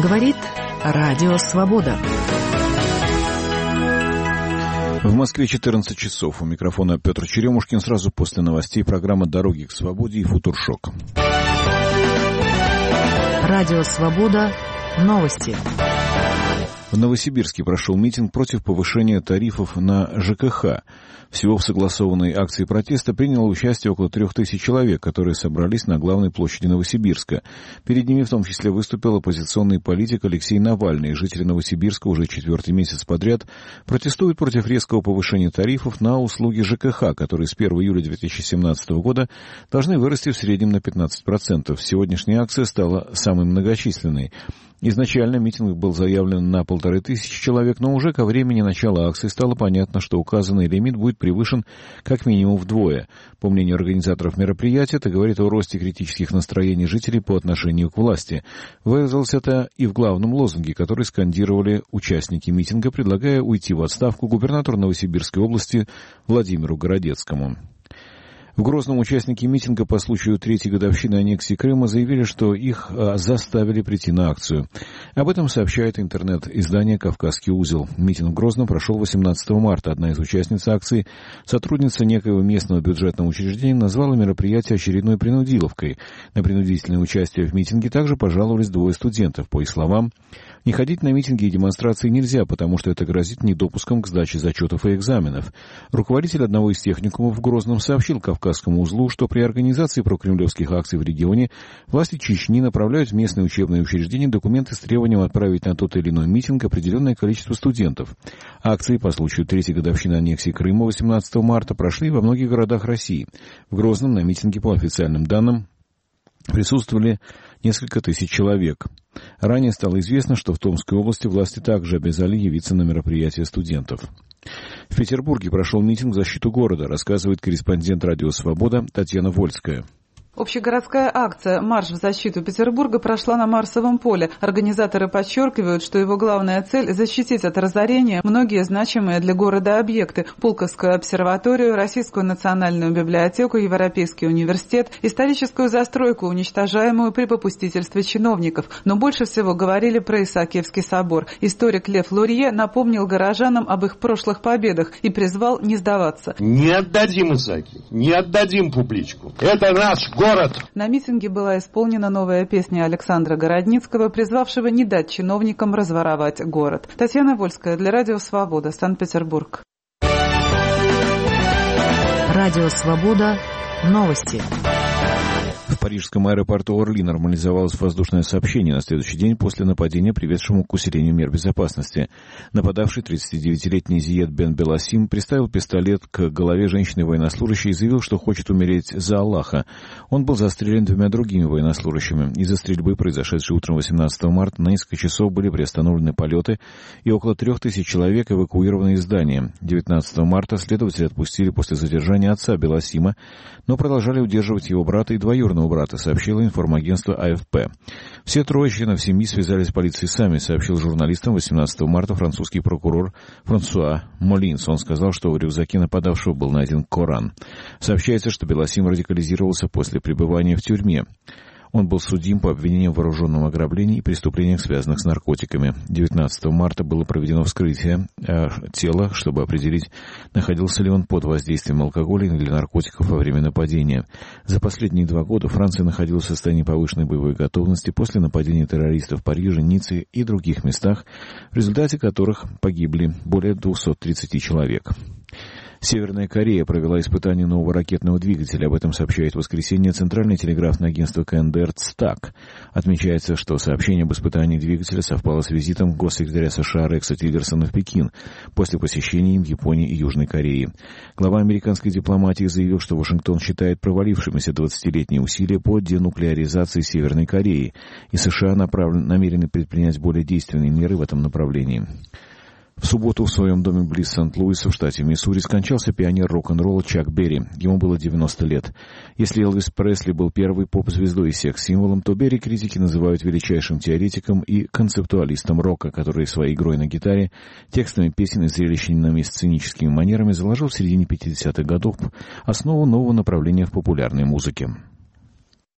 Говорит Радио Свобода. В Москве 14 часов. У микрофона Петр Черемушкин. Сразу после новостей программа «Дороги к свободе» и «Футуршок». Радио Свобода. Новости. В Новосибирске прошел митинг против повышения тарифов на ЖКХ. Всего в согласованной акции протеста приняло участие около 3000 человек, которые собрались на главной площади Новосибирска. Перед ними в том числе выступил оппозиционный политик Алексей Навальный. Жители Новосибирска уже 4-й месяц подряд протестуют против резкого повышения тарифов на услуги ЖКХ, которые с 1 июля 2017 года должны вырасти в среднем на 15%. Сегодняшняя акция стала самой многочисленной. Изначально митинг был заявлен на 1500 человек, но уже ко времени начала акции стало понятно, что указанный лимит будет превышен как минимум вдвое. По мнению организаторов мероприятия, это говорит о росте критических настроений жителей по отношению к власти. Выразилось это и в главном лозунге, который скандировали участники митинга, предлагая уйти в отставку губернатору Новосибирской области Владимиру Городецкому. В Грозном участники митинга по случаю 3-й годовщины аннексии Крыма заявили, что их заставили прийти на акцию. Об этом сообщает интернет-издание «Кавказский узел». Митинг в Грозном прошел 18 марта. Одна из участниц акции, сотрудница некоего местного бюджетного учреждения, назвала мероприятие очередной принудиловкой. На принудительное участие в митинге также пожаловались 2 студентов. По их словам, не ходить на митинги и демонстрации нельзя, потому что это грозит недопуском к сдаче зачетов и экзаменов. Руководитель одного из техникумов в Грозном сообщил Кавказскому узлу, что при организации прокремлевских акций в регионе власти Чечни направляют в местные учебные учреждения документы с требованием отправить на тот или иной митинг определенное количество студентов. Акции по случаю 3-й годовщины аннексии Крыма 18 марта прошли во многих городах России. В Грозном на митинге, по официальным данным, присутствовали несколько тысяч человек. Ранее стало известно, что в Томской области власти также обязали явиться на мероприятие студентов. В Петербурге прошел митинг в защиту города, рассказывает корреспондент «Радио Свобода» Татьяна Вольская. Общегородская акция «Марш в защиту Петербурга» прошла на Марсовом поле. Организаторы подчеркивают, что его главная цель – защитить от разорения многие значимые для города объекты – Пулковскую обсерваторию, Российскую национальную библиотеку, Европейский университет, историческую застройку, уничтожаемую при попустительстве чиновников. Но больше всего говорили про Исаакиевский собор. Историк Лев Лурье напомнил горожанам об их прошлых победах и призвал не сдаваться. Не отдадим Исаакиев, не отдадим публичку. Это наш город. На митинге была исполнена новая песня Александра Городницкого, призвавшего не дать чиновникам разворовать город. Татьяна Вольская для Радио Свобода, Санкт-Петербург. Радио Свобода. Новости. В парижском аэропорту Орли нормализовалось воздушное сообщение на следующий день после нападения, приведшему к усилению мер безопасности. Нападавший, 39-летний Зиед Бен Беласим, приставил пистолет к голове женщины-военнослужащей и заявил, что хочет умереть за Аллаха. Он был застрелен 2 другими военнослужащими. Из-за стрельбы, произошедшей утром 18 марта, на несколько часов были приостановлены полеты, и около 3000 человек эвакуированы из здания. 19 марта следователи отпустили после задержания отца Беласима, но продолжали удерживать его брата и двоюродного брата, сообщило информагентство АФП. Все 3 членов семьи связались с полицией сами, сообщил журналистам 18 марта французский прокурор Франсуа Молинс. Он сказал, что в рюкзаке нападавшего был найден Коран. Сообщается, что Беласим радикализировался после пребывания в тюрьме. Он был судим по обвинениям в вооруженном ограблении и преступлениях, связанных с наркотиками. 19 марта было проведено вскрытие тела, чтобы определить, находился ли он под воздействием алкоголя или наркотиков во время нападения. За последние 2 года Франция находилась в состоянии повышенной боевой готовности после нападения террористов в Париже, Ницце и других местах, в результате которых погибли более 230 человек. Северная Корея провела испытание нового ракетного двигателя. Об этом сообщает в воскресенье Центральное телеграфное агентство КНДР ЦТАК. Отмечается, что сообщение об испытании двигателя совпало с визитом госсекретаря США Рекса Тиллерсона в Пекин после посещения им Японии и Южной Кореи. Глава американской дипломатии заявил, что Вашингтон считает провалившимися 20-летние усилия по денуклеаризации Северной Кореи, и США намерены предпринять более действенные меры в этом направлении. В субботу в своем доме близ Сент-Луиса в штате Миссури скончался пионер рок-н-ролла Чак Берри. Ему было 90 лет. Если Элвис Пресли был первой поп-звездой и секс-символом, то Берри критики называют величайшим теоретиком и концептуалистом рока, который своей игрой на гитаре, текстами песен и зрелищными сценическими манерами заложил в середине 50-х годов основу нового направления в популярной музыке.